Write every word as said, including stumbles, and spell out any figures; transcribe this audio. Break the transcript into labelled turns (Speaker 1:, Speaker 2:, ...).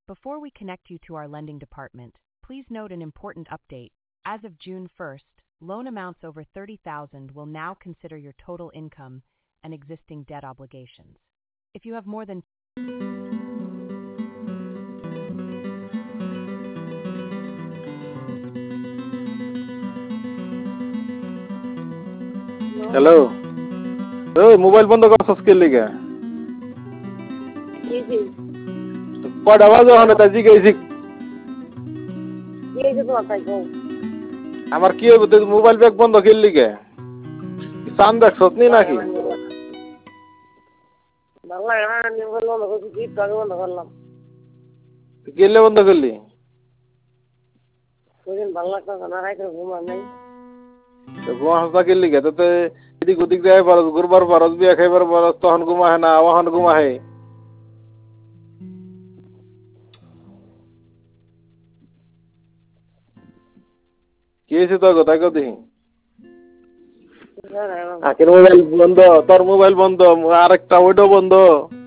Speaker 1: Before we connect you to our lending department, please note an important update. As of June first, loan amounts over thirty thousand will now consider your total income and existing debt obligations. If you have more than
Speaker 2: hello, ওই mobile বন্ধ করছস কে লিগা?
Speaker 3: জি জি
Speaker 2: কয়টা বাজে ওখানে তাই জিজ্ঞেসি?
Speaker 3: এই যে তোমার তাই গো
Speaker 2: আমার কি হইব তুই মোবাইল ব্যাগ বন্ধ কে লিগা? চান দেখছস নি নাকি?
Speaker 3: বাংলা গান নিয়ে বললো না কিছু কি টাকা বন্ধ করলাম
Speaker 2: গেলে বন্ধ করলি?
Speaker 3: সেদিন বাংলা কথা না রাখলে ঘুমা নাই
Speaker 2: তো ঘুমা হাসা কে লিগা? তো এদিক ওদিক যাই পারস, ঘুরবার পারস, বিয়া খাইবার পারস, তখন ঘুমা হয় না, ওখান ঘুমা হয়। কি হয়েছে তোর কথা কেউ দেখি? আখের মোবাইল বন্ধ, তোর মোবাইল বন্ধ, আরেকটা ওইটাও বন্ধ।